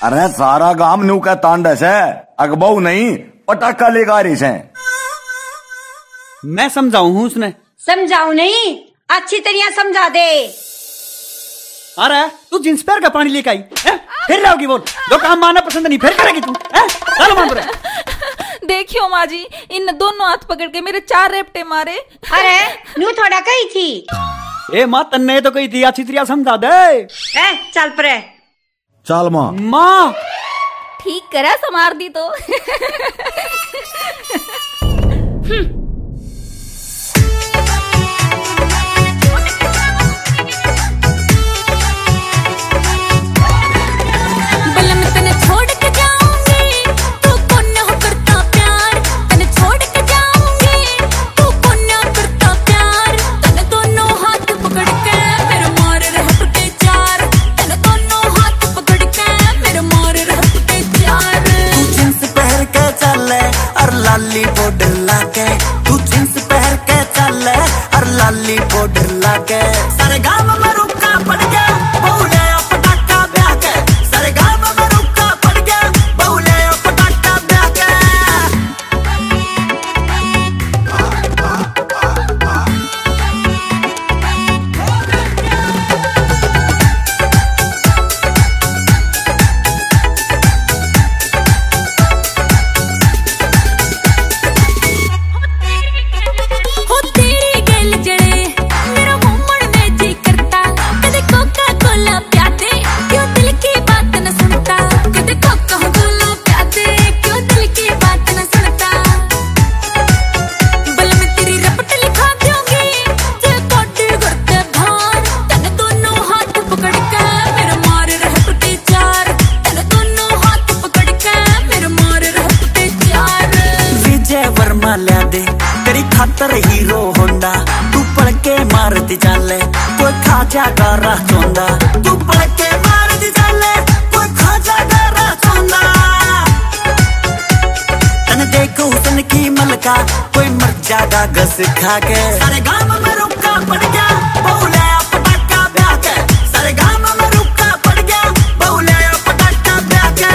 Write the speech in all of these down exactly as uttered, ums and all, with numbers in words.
अरे सारा गांव नू का तांडस है, अगबऊ नहीं पटाखा लेगा रही है। मैं समझाऊ हूँ उसने। समझाऊ नहीं, अच्छी तरह समझा दे। अरे तू जींस पैर का पानी लेके आई है? फिर रहोगी बोल, जो काम माना पसंद नहीं फिर करेगी तू है? चलो मान देखियो माँ जी, इन दोनों हाथ पकड़ के मेरे चार रेपटे मारे। अरे नू थोड़ा कही थी। ए माँ तन्ने तो कही थी, अच्छी तरह समझा दे। ए चल परे चल माँ। माँ ठीक करा, समार दी तो। लाली बॉर्डर लाके तू जींस पहन के चल और लाली बॉर्डर लाके सारे गांव में रुका पड़ गया बहुले पटाखा ब्याह के। सारे गांव में रुका पड़ गया बहुले पटाखा ब्याह के। ल्या दे तेरी खातर हीरो होंडा, तू पढ़ के मारती चाले कोई खाजा का राह चोंदा। तू पढ़ के मारती चाले कोई खाजा का राह चोंदा। तन देखो तन की मलका कोई मर जागा घस खा के। सारे गांव में रुका पड़ गया बहुले पटाखा ब्याह के। सारे गांव में रुका पड़ गया बहुले पटाखा ब्याह के।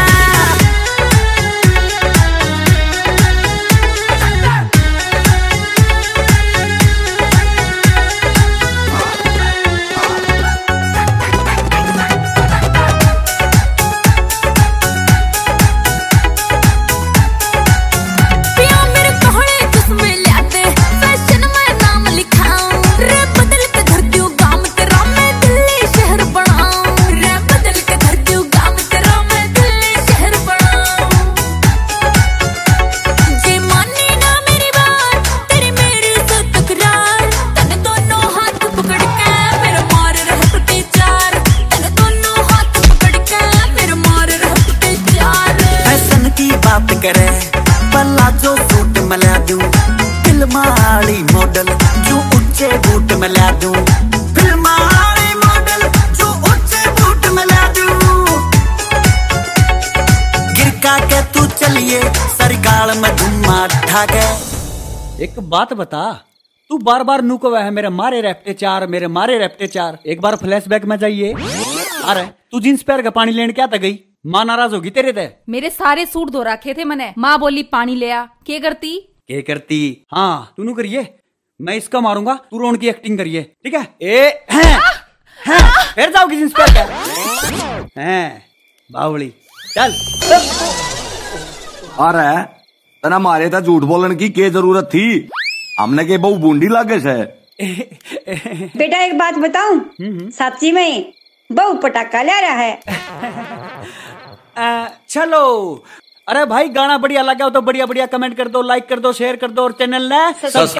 बात करे पला जो सूट मिला दूं, फिल्माड़ी मॉडल जो ऊंचे बूट मिला दूं। फिल्माड़ी मॉडल जो ऊंचे बूट मिला दूं। गिरका के तू चलिए सरगाल में धुम्मा ठा के। एक बात बता, तू बार बार नू को है मेरे मारे रेपटे चार, मेरे मारे रेपटे चार। एक बार फ्लैशबैक में जाइए। अरे तू जींस पैर का पानी लेने क्या था गई? माँ नाराज होगी तेरे ते। मेरे सारे सूट धो रखे थे मैंने, माँ बोली पानी ले आ। के करती के करती हाँ तू नू करिए, मैं इसका मारूंगा, तू रोन की एक्टिंग करिए ठीक है। ए हैं हैं फिर जाओगी जींस पैर का हैं बावली चल। अरे तना मारे था झूठ बोलने की क्या जरूरत थी? हमने के बहु बूंदी लागे से। बेटा एक बात बताऊं, सच्ची में बहु पटाखा ले रहा है। आ, चलो अरे भाई गाना बढ़िया लगा हो तो बढ़िया बढ़िया कमेंट कर दो, लाइक कर दो, शेयर कर दो और चैनल ने